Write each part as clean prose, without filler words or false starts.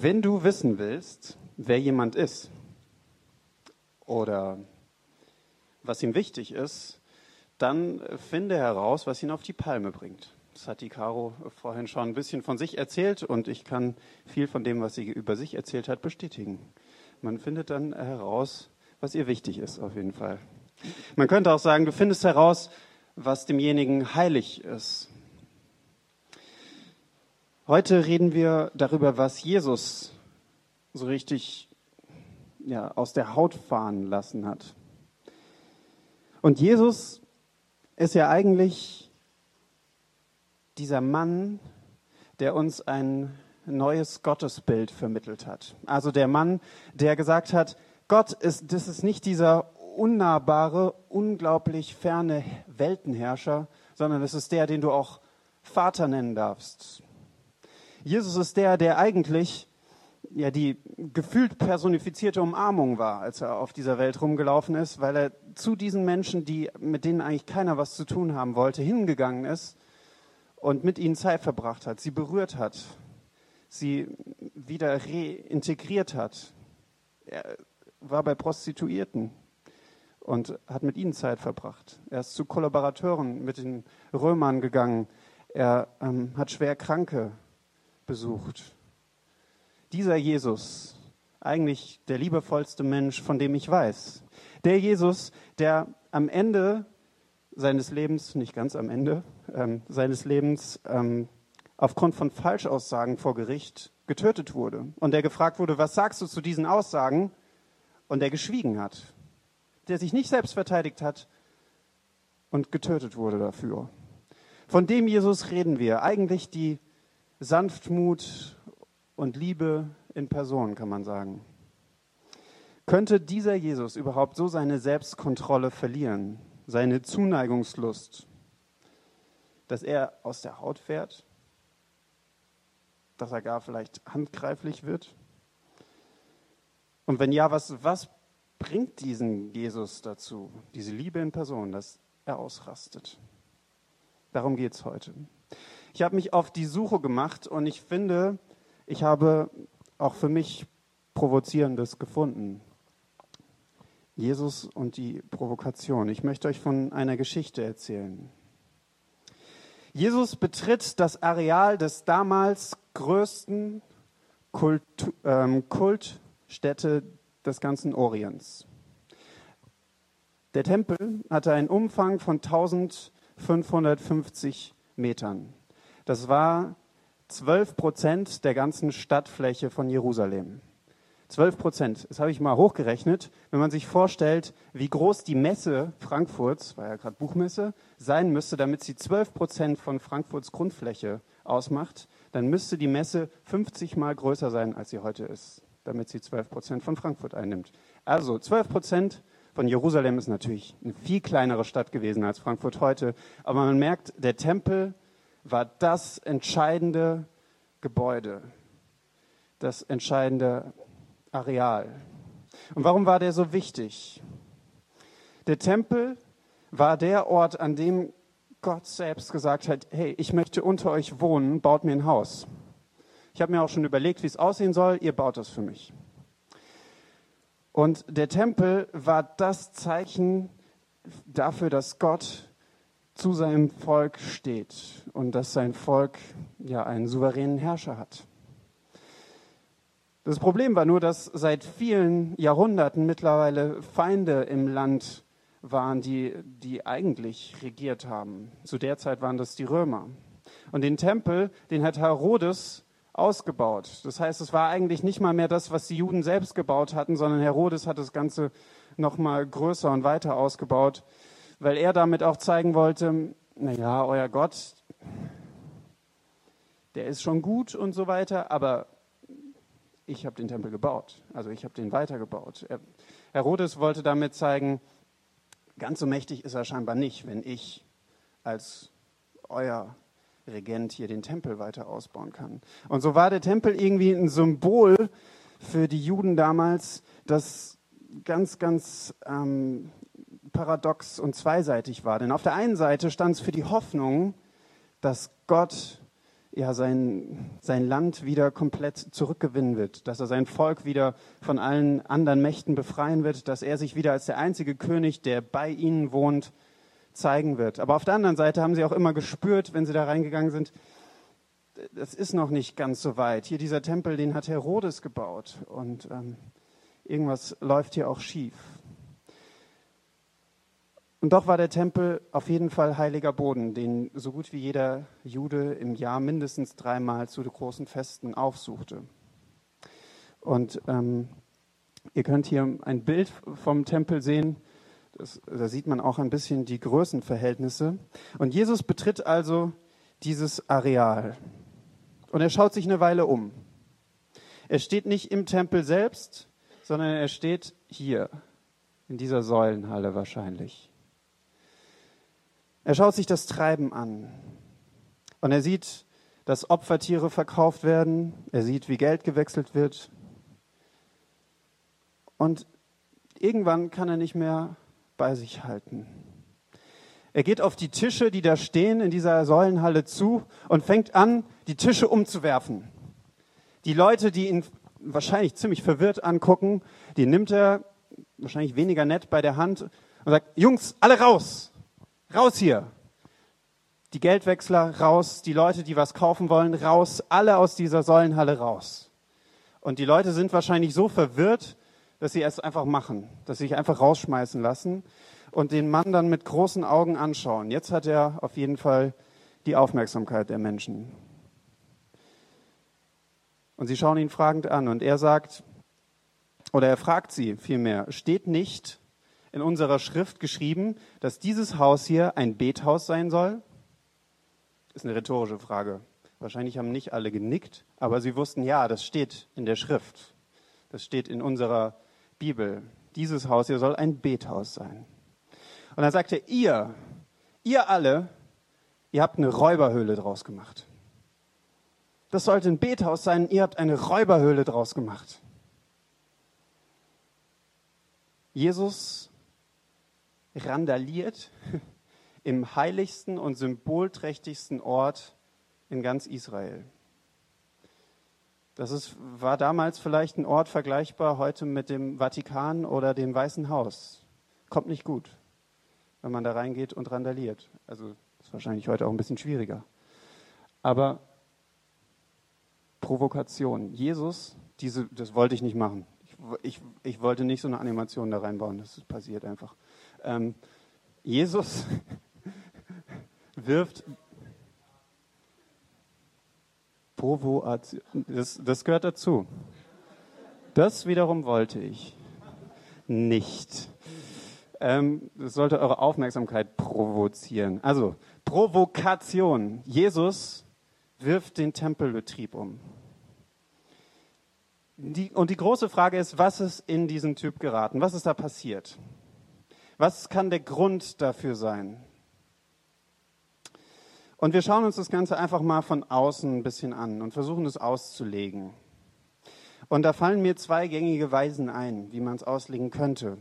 Wenn du wissen willst, wer jemand ist oder was ihm wichtig ist, dann finde heraus, was ihn auf die Palme bringt. Das hat die Caro vorhin schon ein bisschen von sich erzählt und ich kann viel von dem, was sie über sich erzählt hat, bestätigen. Man findet dann heraus, was ihr wichtig ist, auf jeden Fall. Man könnte auch sagen, du findest heraus, was demjenigen heilig ist. Heute reden wir darüber, was Jesus so richtig aus der Haut fahren lassen hat. Und Jesus ist ja eigentlich dieser Mann, der uns ein neues Gottesbild vermittelt hat. Also der Mann, der gesagt hat, das ist nicht dieser unnahbare, unglaublich ferne Weltenherrscher, sondern es ist der, den du auch Vater nennen darfst. Jesus ist der eigentlich die gefühlt personifizierte Umarmung war, als er auf dieser Welt rumgelaufen ist, weil er zu diesen Menschen, mit denen eigentlich keiner was zu tun haben wollte, hingegangen ist und mit ihnen Zeit verbracht hat, sie berührt hat, sie wieder reintegriert hat. Er war bei Prostituierten und hat mit ihnen Zeit verbracht. Er ist zu Kollaborateuren mit den Römern gegangen. Er hat schwer Kranke besucht. Dieser Jesus, eigentlich der liebevollste Mensch, von dem ich weiß. Der Jesus, der am Ende seines Lebens, nicht ganz am Ende, seines Lebens aufgrund von Falschaussagen vor Gericht getötet wurde. Und der gefragt wurde, was sagst du zu diesen Aussagen? Und der geschwiegen hat. Der sich nicht selbst verteidigt hat und getötet wurde dafür. Von dem Jesus reden wir. Eigentlich die Sanftmut und Liebe in Person, kann man sagen. Könnte dieser Jesus überhaupt so seine Selbstkontrolle verlieren, seine Zuneigungslust, dass er aus der Haut fährt, dass er gar vielleicht handgreiflich wird? Und wenn ja, was bringt diesen Jesus dazu, diese Liebe in Person, dass er ausrastet? Darum geht es heute. Ich habe mich auf die Suche gemacht und ich finde, ich habe auch für mich Provozierendes gefunden. Jesus und die Provokation. Ich möchte euch von einer Geschichte erzählen. Jesus betritt das Areal des damals größten Kultstätte des ganzen Orients. Der Tempel hatte einen Umfang von 1550 Metern. Das war 12% der ganzen Stadtfläche von Jerusalem. 12%, das habe ich mal hochgerechnet. Wenn man sich vorstellt, wie groß die Messe Frankfurts, war ja gerade Buchmesse, sein müsste, damit sie 12% von Frankfurts Grundfläche ausmacht, dann müsste die Messe 50 Mal größer sein, als sie heute ist, damit sie 12% von Frankfurt einnimmt. Also 12% von Jerusalem ist natürlich eine viel kleinere Stadt gewesen als Frankfurt heute. Aber man merkt, der Tempel war das entscheidende Gebäude, das entscheidende Areal. Und warum war der so wichtig? Der Tempel war der Ort, an dem Gott selbst gesagt hat, hey, ich möchte unter euch wohnen, baut mir ein Haus. Ich habe mir auch schon überlegt, wie es aussehen soll, ihr baut das für mich. Und der Tempel war das Zeichen dafür, dass Gott zu seinem Volk steht und dass sein Volk einen souveränen Herrscher hat. Das Problem war nur, dass seit vielen Jahrhunderten mittlerweile Feinde im Land waren, die eigentlich regiert haben. Zu der Zeit waren das die Römer. Und den Tempel, den hat Herodes ausgebaut. Das heißt, es war eigentlich nicht mal mehr das, was die Juden selbst gebaut hatten, sondern Herodes hat das Ganze noch mal größer und weiter ausgebaut, weil er damit auch zeigen wollte, naja, euer Gott, der ist schon gut und so weiter, aber ich habe den Tempel gebaut, also ich habe den weitergebaut. Herodes wollte damit zeigen, ganz so mächtig ist er scheinbar nicht, wenn ich als euer Regent hier den Tempel weiter ausbauen kann. Und so war der Tempel irgendwie ein Symbol für die Juden damals, das ganz, ganz paradox und zweiseitig war. Denn auf der einen Seite stand es für die Hoffnung, dass Gott ja, sein Land wieder komplett zurückgewinnen wird, dass er sein Volk wieder von allen anderen Mächten befreien wird, dass er sich wieder als der einzige König, der bei ihnen wohnt, zeigen wird. Aber auf der anderen Seite haben sie auch immer gespürt, wenn sie da reingegangen sind, das ist noch nicht ganz so weit. Hier dieser Tempel, den hat Herodes gebaut und irgendwas läuft hier auch schief. Und doch war der Tempel auf jeden Fall heiliger Boden, den so gut wie jeder Jude im Jahr mindestens 3-mal zu großen Festen aufsuchte. Und ihr könnt hier ein Bild vom Tempel sehen. Da sieht man auch ein bisschen die Größenverhältnisse. Und Jesus betritt also dieses Areal. Und er schaut sich eine Weile um. Er steht nicht im Tempel selbst, sondern er steht hier, in dieser Säulenhalle wahrscheinlich. Er schaut sich das Treiben an und er sieht, dass Opfertiere verkauft werden. Er sieht, wie Geld gewechselt wird. Und irgendwann kann er nicht mehr bei sich halten. Er geht auf die Tische, die da stehen in dieser Säulenhalle zu und fängt an, die Tische umzuwerfen. Die Leute, die ihn wahrscheinlich ziemlich verwirrt angucken, die nimmt er wahrscheinlich weniger nett bei der Hand und sagt, Jungs, alle raus! Raus hier! Die Geldwechsler raus, die Leute, die was kaufen wollen, raus, alle aus dieser Säulenhalle raus. Und die Leute sind wahrscheinlich so verwirrt, dass sie es einfach machen, dass sie sich einfach rausschmeißen lassen und den Mann dann mit großen Augen anschauen. Jetzt hat er auf jeden Fall die Aufmerksamkeit der Menschen. Und sie schauen ihn fragend an und er sagt, oder er fragt sie vielmehr, steht nicht in unserer Schrift geschrieben, dass dieses Haus hier ein Bethaus sein soll? Ist eine rhetorische Frage. Wahrscheinlich haben nicht alle genickt, aber sie wussten, ja, das steht in der Schrift. Das steht in unserer Bibel. Dieses Haus hier soll ein Bethaus sein. Und dann sagt er, ihr alle, ihr habt eine Räuberhöhle draus gemacht. Das sollte ein Bethaus sein, ihr habt eine Räuberhöhle draus gemacht. Jesus randaliert im heiligsten und symbolträchtigsten Ort in ganz Israel. War damals vielleicht ein Ort vergleichbar heute mit dem Vatikan oder dem Weißen Haus. Kommt nicht gut, wenn man da reingeht und randaliert. Also ist wahrscheinlich heute auch ein bisschen schwieriger. Aber Provokation. Jesus, das wollte ich nicht machen. Ich wollte nicht so eine Animation da reinbauen. Das passiert einfach. Jesus wirft Provokation. Das gehört dazu. Das wiederum wollte ich nicht. Das sollte eure Aufmerksamkeit provozieren. Also, Provokation. Jesus wirft den Tempelbetrieb um. Und die große Frage ist, was ist in diesen Typ geraten? Was ist da passiert? Was kann der Grund dafür sein? Und wir schauen uns das Ganze einfach mal von außen ein bisschen an und versuchen es auszulegen. Und da fallen mir 2 gängige Weisen ein, wie man es auslegen könnte.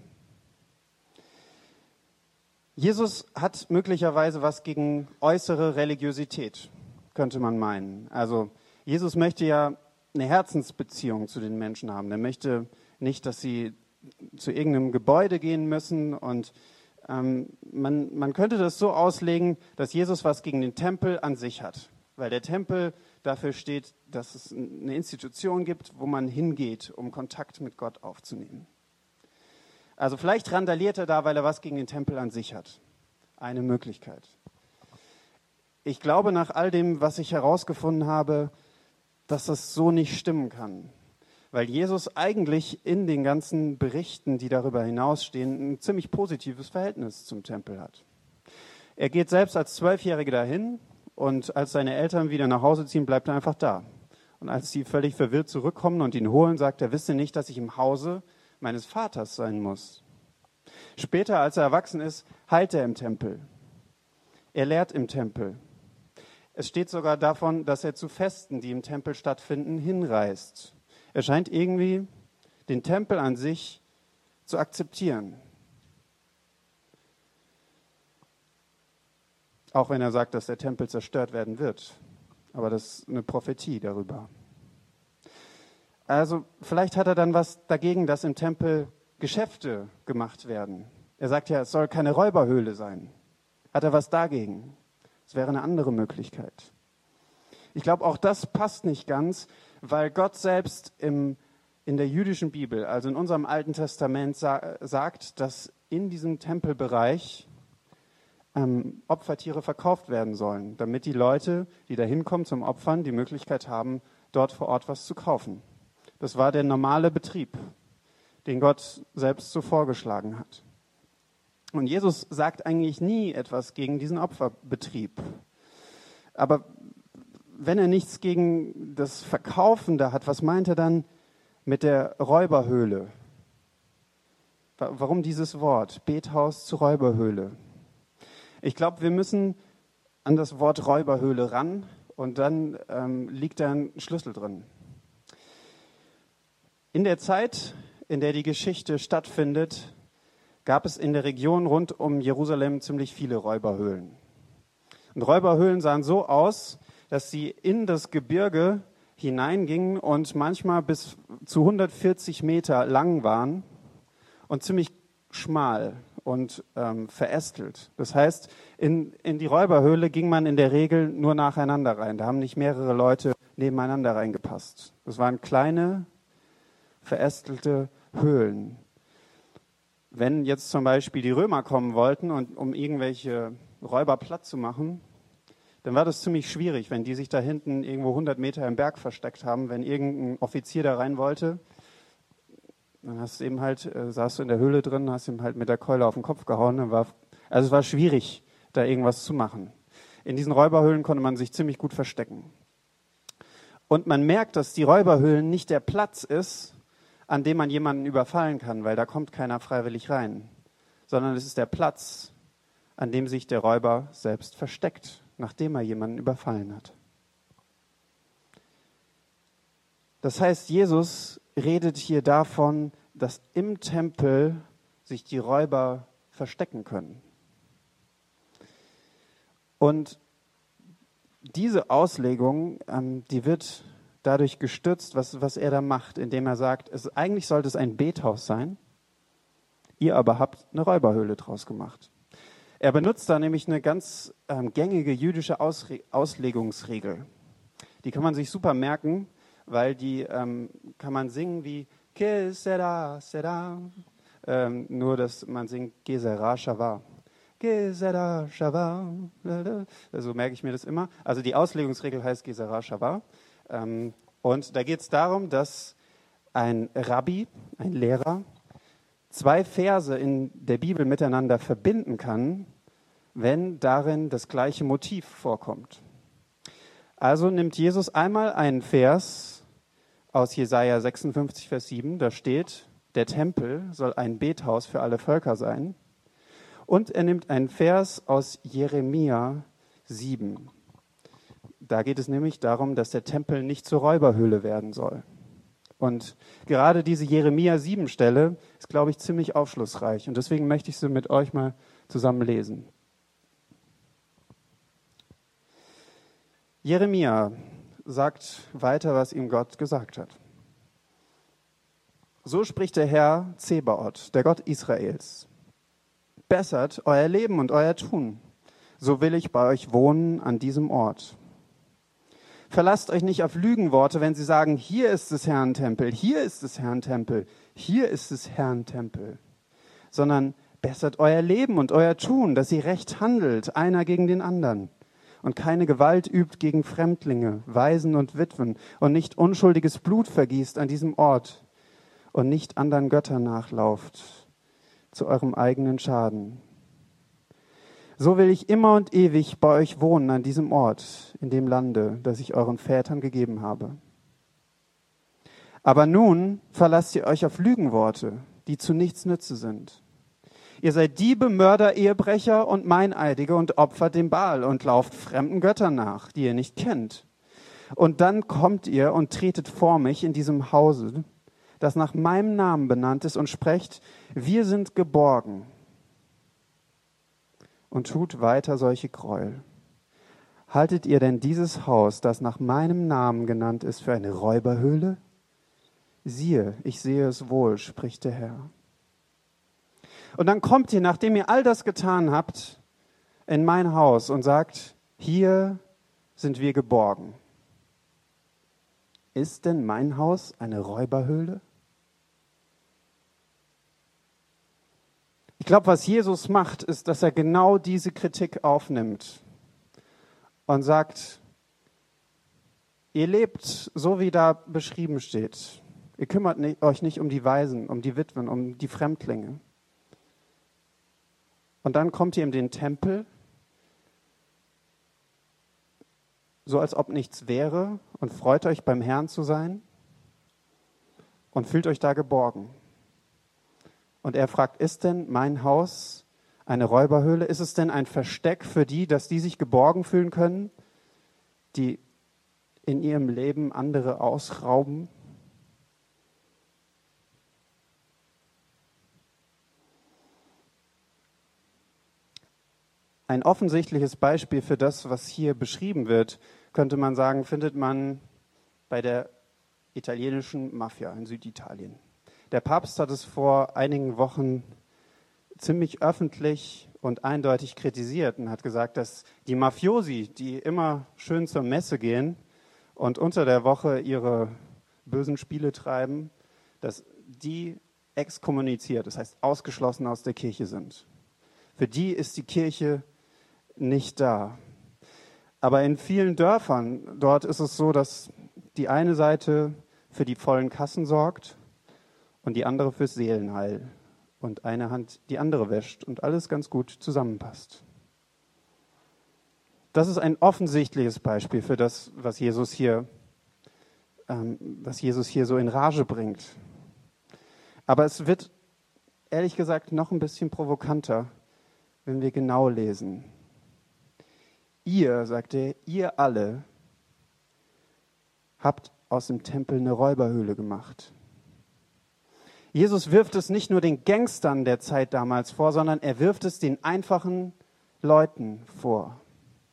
Jesus hat möglicherweise was gegen äußere Religiosität, könnte man meinen. Also Jesus möchte ja eine Herzensbeziehung zu den Menschen haben. Er möchte nicht, dass sie zu irgendeinem Gebäude gehen müssen. Und man könnte das so auslegen, dass Jesus was gegen den Tempel an sich hat. Weil der Tempel dafür steht, dass es eine Institution gibt, wo man hingeht, um Kontakt mit Gott aufzunehmen. Also vielleicht randaliert er da, weil er was gegen den Tempel an sich hat. Eine Möglichkeit. Ich glaube, nach all dem, was ich herausgefunden habe, dass das so nicht stimmen kann. Weil Jesus eigentlich in den ganzen Berichten, die darüber hinausstehen, ein ziemlich positives Verhältnis zum Tempel hat. Er geht selbst als 12-Jähriger dahin und als seine Eltern wieder nach Hause ziehen, bleibt er einfach da. Und als sie völlig verwirrt zurückkommen und ihn holen, sagt er, wisst ihr nicht, dass ich im Hause meines Vaters sein muss? Später, als er erwachsen ist, heilt er im Tempel. Er lehrt im Tempel. Es steht sogar davon, dass er zu Festen, die im Tempel stattfinden, hinreist. Er scheint irgendwie den Tempel an sich zu akzeptieren. Auch wenn er sagt, dass der Tempel zerstört werden wird. aber das ist eine Prophetie darüber. Also vielleicht hat er dann was dagegen, dass im Tempel Geschäfte gemacht werden. Er sagt ja, es soll keine Räuberhöhle sein. Hat er was dagegen? Das wäre eine andere Möglichkeit. Ich glaube, auch das passt nicht ganz, weil Gott selbst in der jüdischen Bibel, also in unserem Alten Testament, sagt, dass in diesem Tempelbereich Opfertiere verkauft werden sollen, damit die Leute, die da hinkommen zum Opfern, die Möglichkeit haben, dort vor Ort was zu kaufen. Das war der normale Betrieb, den Gott selbst so vorgeschlagen hat. Und Jesus sagt eigentlich nie etwas gegen diesen Opferbetrieb. Aber wenn er nichts gegen das Verkaufen da hat, was meint er dann mit der Räuberhöhle? Warum dieses Wort? Bethaus zu Räuberhöhle. Ich glaube, wir müssen an das Wort Räuberhöhle ran und dann liegt da ein Schlüssel drin. In der Zeit, in der die Geschichte stattfindet, gab es in der Region rund um Jerusalem ziemlich viele Räuberhöhlen. Und Räuberhöhlen sahen so aus, dass sie in das Gebirge hineingingen und manchmal bis zu 140 Meter lang waren und ziemlich schmal und verästelt. Das heißt, in die Räuberhöhle ging man in der Regel nur nacheinander rein. Da haben nicht mehrere Leute nebeneinander reingepasst. Das waren kleine, verästelte Höhlen. Wenn jetzt zum Beispiel die Römer kommen wollten, und um irgendwelche Räuber platt zu machen, dann war das ziemlich schwierig, wenn die sich da hinten irgendwo 100 Meter im Berg versteckt haben. Wenn irgendein Offizier da rein wollte, dann hast du eben halt, saß du in der Höhle drin, hast ihm halt mit der Keule auf den Kopf gehauen. Also es war schwierig, da irgendwas zu machen. In diesen Räuberhöhlen konnte man sich ziemlich gut verstecken. Und man merkt, dass die Räuberhöhlen nicht der Platz ist, an dem man jemanden überfallen kann, weil da kommt keiner freiwillig rein, sondern es ist der Platz, an dem sich der Räuber selbst versteckt, nachdem er jemanden überfallen hat. Das heißt, Jesus redet hier davon, dass im Tempel sich die Räuber verstecken können. Und diese Auslegung, die wird dadurch gestützt, was er da macht, indem er sagt, eigentlich sollte es ein Bethaus sein, ihr aber habt eine Räuberhöhle draus gemacht. Er benutzt da nämlich eine ganz gängige jüdische Auslegungsregel. Die kann man sich super merken, weil die kann man singen wie Que sera, sera, nur dass man singt Gesera Shava. Gesera Shava. So merke ich mir das immer. Also die Auslegungsregel heißt Gesera Shava. Und da geht es darum, dass ein Rabbi, ein Lehrer, zwei Verse in der Bibel miteinander verbinden kann, wenn darin das gleiche Motiv vorkommt. Also nimmt Jesus einmal einen Vers aus Jesaja 56, Vers 7, da steht, der Tempel soll ein Bethaus für alle Völker sein. Und er nimmt einen Vers aus Jeremia 7. Da geht es nämlich darum, dass der Tempel nicht zur Räuberhöhle werden soll. Und gerade diese Jeremia 7 Stelle ist, glaube ich, ziemlich aufschlussreich. Und deswegen möchte ich sie mit euch mal zusammen lesen. Jeremia sagt weiter, was ihm Gott gesagt hat. So spricht der Herr Zebaoth, der Gott Israels. Bessert euer Leben und euer Tun, so will ich bei euch wohnen an diesem Ort. Verlasst euch nicht auf Lügenworte, wenn sie sagen, hier ist des Herrn Tempel, hier ist des Herrn Tempel, hier ist des Herrn Tempel. Sondern bessert euer Leben und euer Tun, dass ihr recht handelt, einer gegen den anderen. Und keine Gewalt übt gegen Fremdlinge, Waisen und Witwen und nicht unschuldiges Blut vergießt an diesem Ort und nicht anderen Göttern nachlauft zu eurem eigenen Schaden. So will ich immer und ewig bei euch wohnen an diesem Ort, in dem Lande, das ich euren Vätern gegeben habe. Aber nun verlasst ihr euch auf Lügenworte, die zu nichts nütze sind. Ihr seid Diebe, Mörder, Ehebrecher und Meineidige und opfert dem Baal und lauft fremden Göttern nach, die ihr nicht kennt. Und dann kommt ihr und tretet vor mich in diesem Hause, das nach meinem Namen benannt ist, und sprecht, wir sind geborgen. Und tut weiter solche Gräuel. haltet ihr denn dieses Haus, das nach meinem Namen genannt ist, für eine Räuberhöhle? Siehe, ich sehe es wohl, spricht der Herr. Und dann kommt ihr, nachdem ihr all das getan habt, in mein Haus und sagt, hier sind wir geborgen. Ist denn mein Haus eine Räuberhöhle? Ich glaube, was Jesus macht, ist, dass er genau diese Kritik aufnimmt und sagt, ihr lebt so, wie da beschrieben steht. Ihr kümmert euch nicht um die Waisen, um die Witwen, um die Fremdlinge. Und dann kommt ihr in den Tempel, so als ob nichts wäre, und freut euch, beim Herrn zu sein und fühlt euch da geborgen. Und er fragt, ist denn mein Haus eine Räuberhöhle? Ist es denn ein Versteck für die, dass die sich geborgen fühlen können, die in ihrem Leben andere ausrauben? Ein offensichtliches Beispiel für das, was hier beschrieben wird, könnte man sagen, findet man bei der italienischen Mafia in Süditalien. Der Papst hat es vor einigen Wochen ziemlich öffentlich und eindeutig kritisiert und hat gesagt, dass die Mafiosi, die immer schön zur Messe gehen und unter der Woche ihre bösen Spiele treiben, dass die exkommuniziert, das heißt ausgeschlossen aus der Kirche sind. Für die ist die Kirche nicht da. Aber in vielen Dörfern dort ist es so, dass die eine Seite für die vollen Kassen sorgt und die andere fürs Seelenheil und eine Hand die andere wäscht und alles ganz gut zusammenpasst. Das ist ein offensichtliches Beispiel für das, was Jesus hier so in Rage bringt. Aber es wird, ehrlich gesagt, noch ein bisschen provokanter, wenn wir genau lesen. Ihr, sagt er, ihr alle habt aus dem Tempel eine Räuberhöhle gemacht. Jesus wirft es nicht nur den Gangstern der Zeit damals vor, sondern er wirft es den einfachen Leuten vor.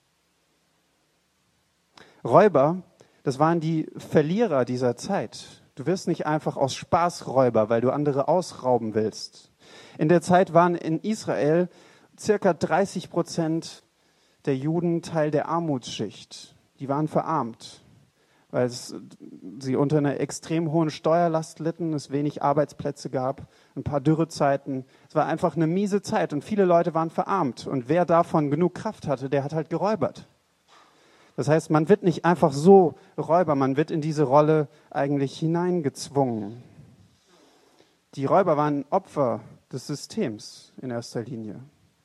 Räuber, das waren die Verlierer dieser Zeit. Du wirst nicht einfach aus Spaß Räuber, weil du andere ausrauben willst. In der Zeit waren in Israel circa 30% der Juden Teil der Armutsschicht. Die waren verarmt, weil sie unter einer extrem hohen Steuerlast litten, es wenig Arbeitsplätze gab, ein paar Dürrezeiten. Es war einfach eine miese Zeit und viele Leute waren verarmt. Und wer davon genug Kraft hatte, der hat halt geräubert. Das heißt, man wird nicht einfach so Räuber, man wird in diese Rolle eigentlich hineingezwungen. Die Räuber waren Opfer des Systems in erster Linie.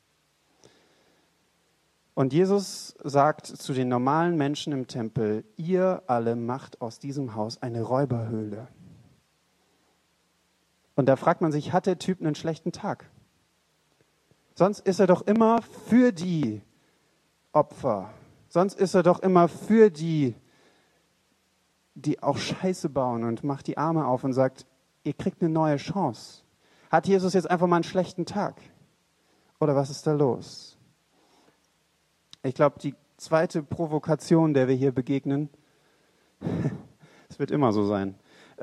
Und Jesus sagt zu den normalen Menschen im Tempel, ihr alle macht aus diesem Haus eine Räuberhöhle. Und da fragt man sich, hat der Typ einen schlechten Tag? Sonst ist er doch immer für die Opfer. Sonst ist er doch immer für die, die auch Scheiße bauen und macht die Arme auf und sagt, ihr kriegt eine neue Chance. Hat Jesus jetzt einfach mal einen schlechten Tag? Oder was ist da los? Ich glaube, die zweite Provokation, der wir hier begegnen, es wird immer so sein,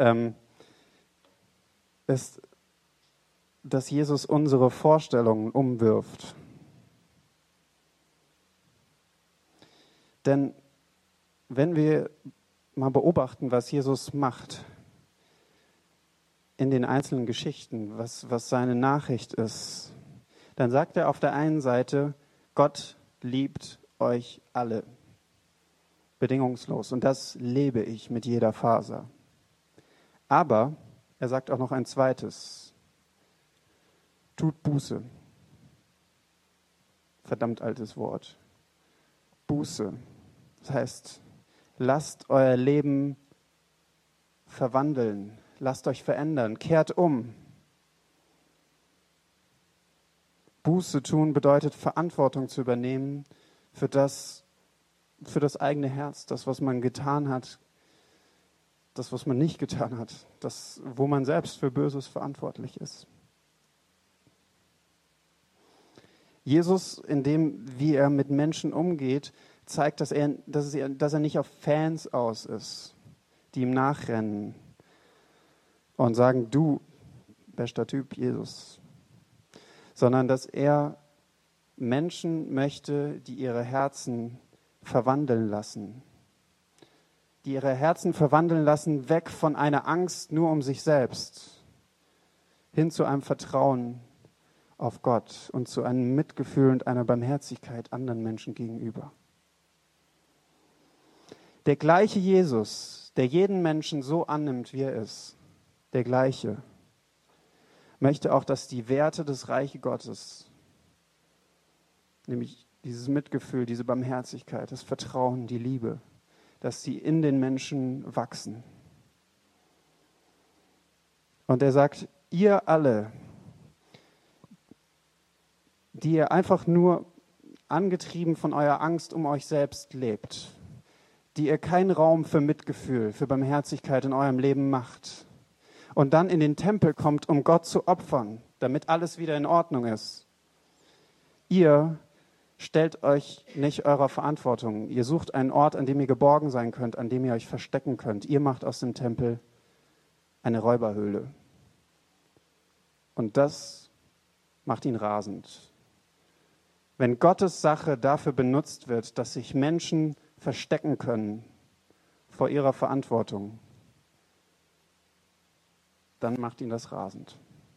ist, dass Jesus unsere Vorstellungen umwirft. Denn wenn wir mal beobachten, was Jesus macht in den einzelnen Geschichten, was seine Nachricht ist, dann sagt er auf der einen Seite, Gott liebt euch alle, bedingungslos. Und das lebe ich mit jeder Faser. Aber er sagt auch noch ein zweites. Tut Buße. Verdammt altes Wort. Buße. Das heißt, lasst euer Leben verwandeln. Lasst euch verändern. Kehrt um. Buße tun bedeutet, Verantwortung zu übernehmen für das eigene Herz, das, was man getan hat, das, was man nicht getan hat, das, wo man selbst für Böses verantwortlich ist. Jesus, in dem, wie er mit Menschen umgeht, zeigt, dass er nicht auf Fans aus ist, die ihm nachrennen und sagen, du, bester Typ, Jesus. Sondern dass er Menschen möchte, die ihre Herzen verwandeln lassen. Die ihre Herzen verwandeln lassen, weg von einer Angst nur um sich selbst, hin zu einem Vertrauen auf Gott und zu einem Mitgefühl und einer Barmherzigkeit anderen Menschen gegenüber. Der gleiche Jesus, der jeden Menschen so annimmt, wie er ist, der gleiche, möchte auch, dass die Werte des Reiches Gottes, nämlich dieses Mitgefühl, diese Barmherzigkeit, das Vertrauen, die Liebe, dass sie in den Menschen wachsen. Und er sagt, ihr alle, die ihr einfach nur angetrieben von eurer Angst um euch selbst lebt, die ihr keinen Raum für Mitgefühl, für Barmherzigkeit in eurem Leben macht und dann in den Tempel kommt, um Gott zu opfern, damit alles wieder in Ordnung ist. Ihr stellt euch nicht eurer Verantwortung. Ihr sucht einen Ort, an dem ihr geborgen sein könnt, an dem ihr euch verstecken könnt. Ihr macht aus dem Tempel eine Räuberhöhle. Und das macht ihn rasend. Wenn Gottes Sache dafür benutzt wird, dass sich Menschen verstecken können vor ihrer Verantwortung, dann macht ihn das rasend.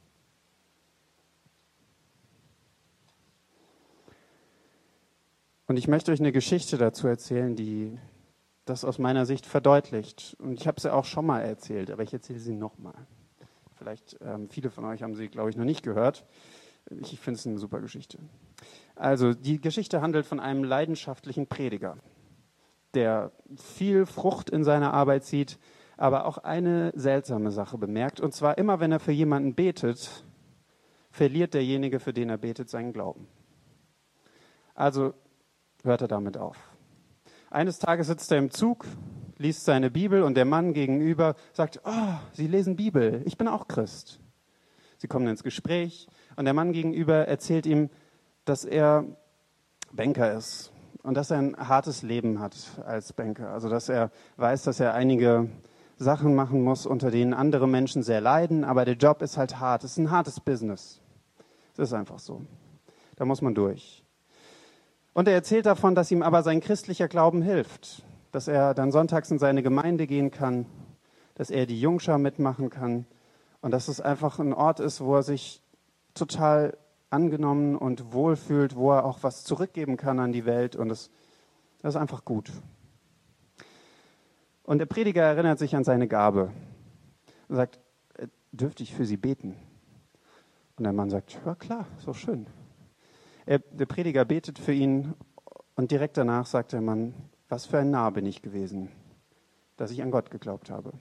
Und ich möchte euch eine Geschichte dazu erzählen, die das aus meiner Sicht verdeutlicht. Und ich habe sie auch schon mal erzählt, aber ich erzähle sie nochmal. Vielleicht viele von euch haben sie, glaube ich, noch nicht gehört. Ich finde es eine super Geschichte. Also die Geschichte handelt von einem leidenschaftlichen Prediger, der viel Frucht in seiner Arbeit sieht, aber auch eine seltsame Sache bemerkt. Und zwar immer, wenn er für jemanden betet, verliert derjenige, für den er betet, seinen Glauben. Also hört er damit auf. Eines Tages sitzt er im Zug, liest seine Bibel und der Mann gegenüber sagt, oh, Sie lesen Bibel, ich bin auch Christ. Sie kommen ins Gespräch und der Mann gegenüber erzählt ihm, dass er Banker ist und dass er ein hartes Leben hat als Banker. Also dass er weiß, dass er einige Sachen machen muss, unter denen andere Menschen sehr leiden, aber der Job ist halt hart. Es ist ein hartes Business. Es ist einfach so. Da muss man durch. Und er erzählt davon, dass ihm aber sein christlicher Glauben hilft, dass er dann sonntags in seine Gemeinde gehen kann, dass er die Jungschar mitmachen kann und dass es einfach ein Ort ist, wo er sich total angenommen und wohlfühlt, wo er auch was zurückgeben kann an die Welt und das ist einfach gut. Und der Prediger erinnert sich an seine Gabe und sagt, dürfte ich für Sie beten? Und der Mann sagt, ja klar, ist doch schön. Der Prediger betet für ihn und direkt danach sagt der Mann, was für ein Narr bin ich gewesen, dass ich an Gott geglaubt habe.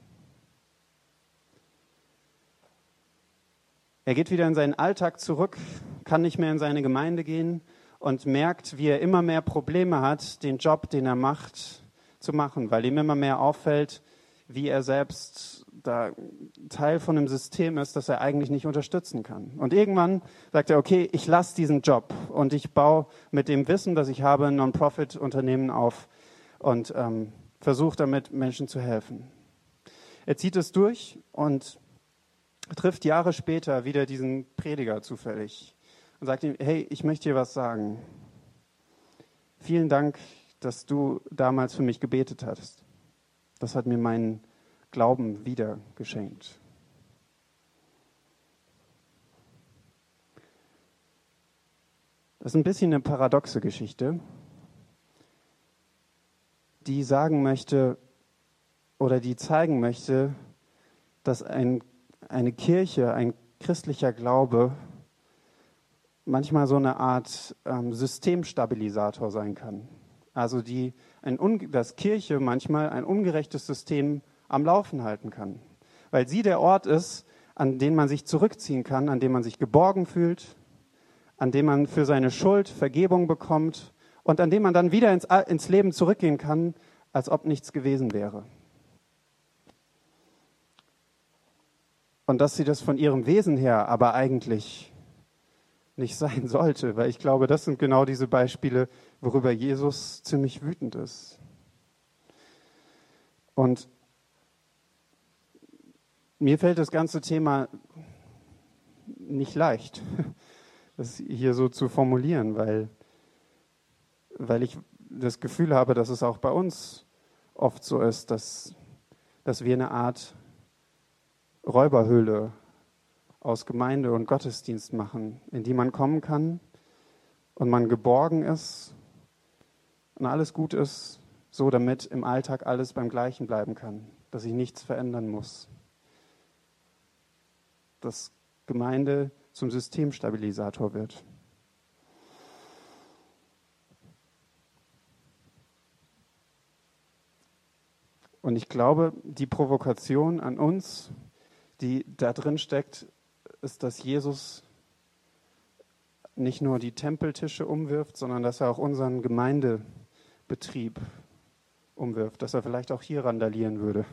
Er geht wieder in seinen Alltag zurück, kann nicht mehr in seine Gemeinde gehen und merkt, wie er immer mehr Probleme hat, den Job, den er macht, zu machen, weil ihm immer mehr auffällt, wie er selbst da Teil von einem System ist, das er eigentlich nicht unterstützen kann. Und irgendwann sagt er, okay, ich lasse diesen Job und ich baue mit dem Wissen, das ich habe, ein Non-Profit-Unternehmen auf und versuche damit Menschen zu helfen. Er zieht es durch und trifft Jahre später wieder diesen Prediger zufällig und sagt ihm, hey, ich möchte dir was sagen. Vielen Dank, dass du damals für mich gebetet hast. Das hat mir meinen Glauben wieder geschenkt. Das ist ein bisschen eine paradoxe Geschichte, die sagen möchte oder die zeigen möchte, dass eine Kirche, ein christlicher Glaube manchmal so eine Art Systemstabilisator sein kann. Also dass Kirche manchmal ein ungerechtes System am Laufen halten kann. Weil sie der Ort ist, an den man sich zurückziehen kann, an dem man sich geborgen fühlt, an dem man für seine Schuld Vergebung bekommt und an dem man dann wieder ins Leben zurückgehen kann, als ob nichts gewesen wäre. Und dass sie das von ihrem Wesen her aber eigentlich nicht sein sollte, weil ich glaube, das sind genau diese Beispiele, worüber Jesus ziemlich wütend ist. Und mir fällt das ganze Thema nicht leicht, das hier so zu formulieren, weil ich das Gefühl habe, dass es auch bei uns oft so ist, dass wir eine Art Räuberhöhle aus Gemeinde und Gottesdienst machen, in die man kommen kann und man geborgen ist und alles gut ist, so damit im Alltag alles beim Gleichen bleiben kann, dass sich nichts verändern muss. Dass Gemeinde zum Systemstabilisator wird. Und ich glaube, die Provokation an uns, die da drin steckt, ist, dass Jesus nicht nur die Tempeltische umwirft, sondern dass er auch unseren Gemeindebetrieb umwirft, dass er vielleicht auch hier randalieren würde.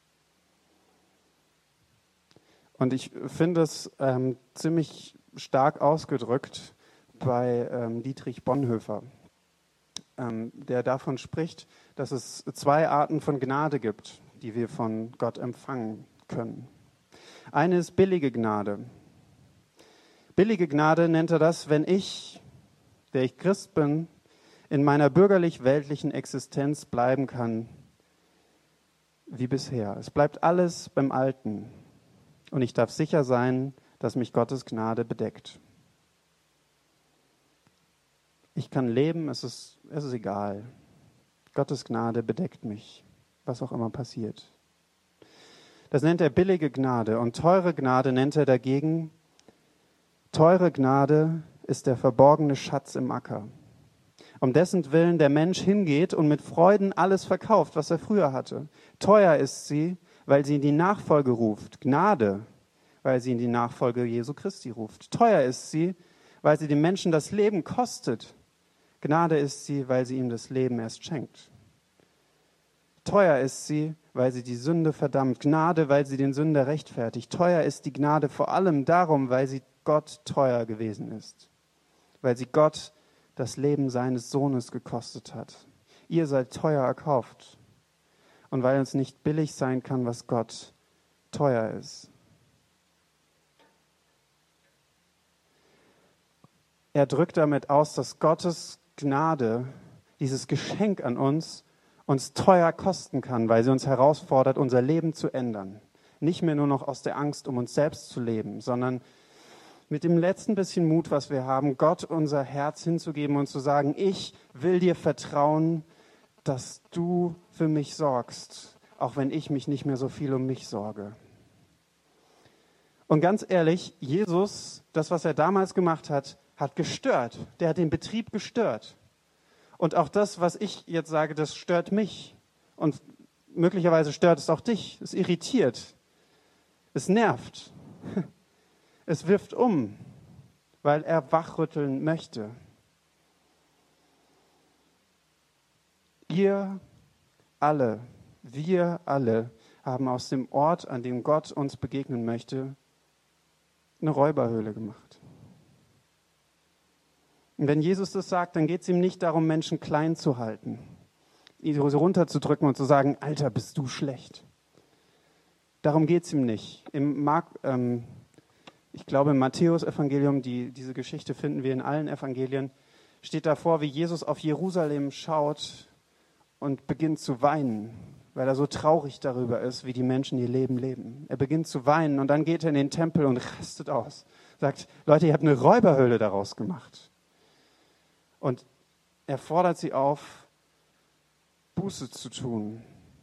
Und ich finde es ziemlich stark ausgedrückt bei Dietrich Bonhoeffer, der davon spricht, dass es 2 Arten von Gnade gibt, die wir von Gott empfangen können. Eine ist billige Gnade. Billige Gnade nennt er das, wenn ich, der ich Christ bin, in meiner bürgerlich-weltlichen Existenz bleiben kann wie bisher. Es bleibt alles beim Alten und ich darf sicher sein, dass mich Gottes Gnade bedeckt. Ich kann leben, es ist egal. Gottes Gnade bedeckt mich, was auch immer passiert. Das nennt er billige Gnade und teure Gnade nennt er dagegen. Teure Gnade ist der verborgene Schatz im Acker, um dessen Willen der Mensch hingeht und mit Freuden alles verkauft, was er früher hatte. Teuer ist sie, weil sie in die Nachfolge ruft. Gnade, weil sie in die Nachfolge Jesu Christi ruft. Teuer ist sie, weil sie dem Menschen das Leben kostet. Gnade ist sie, weil sie ihm das Leben erst schenkt. Teuer ist sie, weil sie die Sünde verdammt. Gnade, weil sie den Sünder rechtfertigt. Teuer ist die Gnade vor allem darum, weil sie Gott teuer gewesen ist. Weil sie Gott das Leben seines Sohnes gekostet hat. Ihr seid teuer erkauft. Und weil uns nicht billig sein kann, was Gott teuer ist. Er drückt damit aus, dass Gottes Gnade, dieses Geschenk an uns teuer kosten kann, weil sie uns herausfordert, unser Leben zu ändern. Nicht mehr nur noch aus der Angst, um uns selbst zu leben, sondern mit dem letzten bisschen Mut, was wir haben, Gott unser Herz hinzugeben und zu sagen, ich will dir vertrauen, dass du für mich sorgst, auch wenn ich mich nicht mehr so viel um mich sorge. Und ganz ehrlich, Jesus, das, was er damals gemacht hat, hat gestört. Der hat den Betrieb gestört. Und auch das, was ich jetzt sage, das stört mich. Und möglicherweise stört es auch dich. Es irritiert. Es nervt. Es wirft um, weil er wachrütteln möchte. Wir alle haben aus dem Ort, an dem Gott uns begegnen möchte, eine Räuberhöhle gemacht. Und wenn Jesus das sagt, dann geht es ihm nicht darum, Menschen klein zu halten, ihn runterzudrücken und zu sagen, Alter, bist du schlecht. Darum geht es ihm nicht. Ich glaube, im Matthäus-Evangelium, diese Geschichte finden wir in allen Evangelien, steht davor, wie Jesus auf Jerusalem schaut und beginnt zu weinen, weil er so traurig darüber ist, wie die Menschen ihr Leben leben. Er beginnt zu weinen und dann geht er in den Tempel und rastet aus. Sagt, Leute, ihr habt eine Räuberhöhle daraus gemacht. Und er fordert sie auf, Buße zu tun.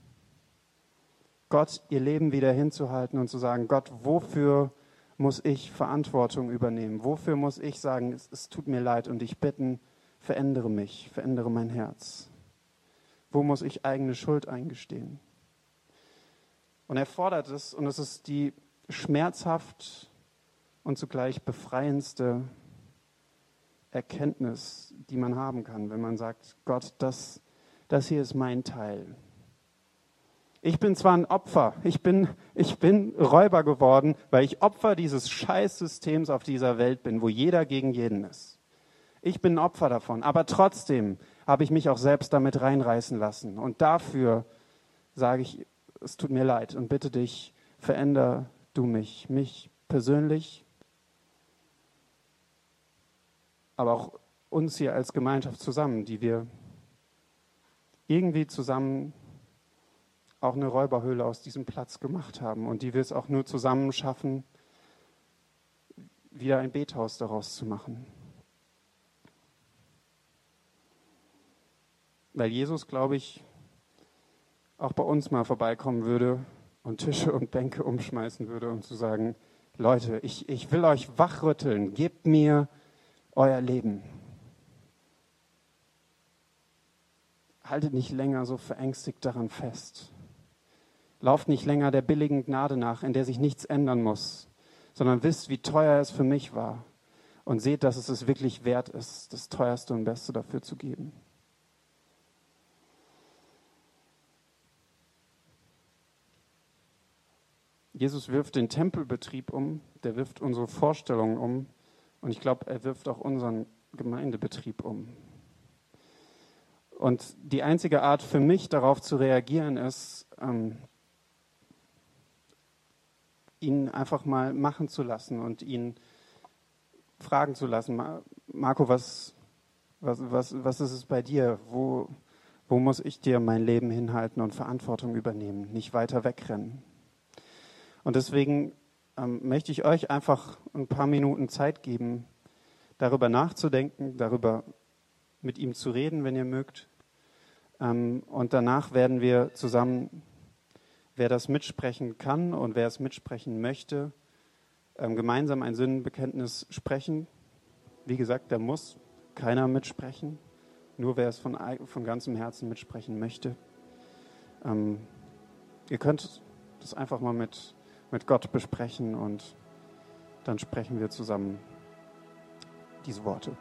Gott ihr Leben wieder hinzuhalten und zu sagen, Gott, wofür muss ich Verantwortung übernehmen? Wofür muss ich sagen, es tut mir leid und dich bitten, verändere mich, verändere mein Herz? Wo muss ich eigene Schuld eingestehen? Und er fordert es und es ist die schmerzhaft und zugleich befreiendste Erkenntnis, die man haben kann, wenn man sagt, Gott, das hier ist mein Teil. Ich bin zwar ein Opfer, ich bin Räuber geworden, weil ich Opfer dieses Scheißsystems auf dieser Welt bin, wo jeder gegen jeden ist. Ich bin ein Opfer davon, aber trotzdem habe ich mich auch selbst damit reinreißen lassen. Und dafür sage ich, es tut mir leid und bitte dich, veränder du mich persönlich, aber auch uns hier als Gemeinschaft zusammen, die wir irgendwie zusammen auch eine Räuberhöhle aus diesem Platz gemacht haben und die wir es auch nur zusammen schaffen, wieder ein Bethaus daraus zu machen. Weil Jesus, glaube ich, auch bei uns mal vorbeikommen würde und Tische und Bänke umschmeißen würde, um zu sagen, Leute, ich will euch wachrütteln, gebt mir euer Leben. Haltet nicht länger so verängstigt daran fest. Lauft nicht länger der billigen Gnade nach, in der sich nichts ändern muss, sondern wisst, wie teuer es für mich war und seht, dass es es wirklich wert ist, das Teuerste und Beste dafür zu geben. Jesus wirft den Tempelbetrieb um, der wirft unsere Vorstellungen um und ich glaube, er wirft auch unseren Gemeindebetrieb um. Und die einzige Art für mich, darauf zu reagieren, ist, ihn einfach mal machen zu lassen und ihn fragen zu lassen, Marco, was ist es bei dir? Wo muss ich dir mein Leben hinhalten und Verantwortung übernehmen, nicht weiter wegrennen? Und deswegen möchte ich euch einfach ein paar Minuten Zeit geben, darüber nachzudenken, darüber mit ihm zu reden, wenn ihr mögt. Und danach werden wir zusammen, wer das mitsprechen kann und wer es mitsprechen möchte, gemeinsam ein Sündenbekenntnis sprechen. Wie gesagt, da muss keiner mitsprechen, nur wer es von ganzem Herzen mitsprechen möchte. Ihr könnt das einfach mal mit Gott besprechen und dann sprechen wir zusammen diese Worte.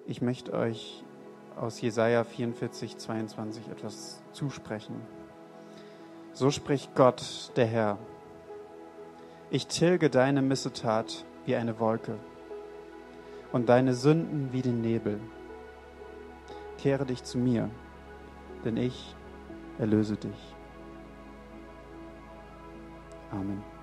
Ich möchte euch aus Jesaja 44, 22 etwas zusprechen. So spricht Gott, der Herr. Ich tilge deine Missetat wie eine Wolke und deine Sünden wie den Nebel. Kehre dich zu mir, denn ich erlöse dich. Amen.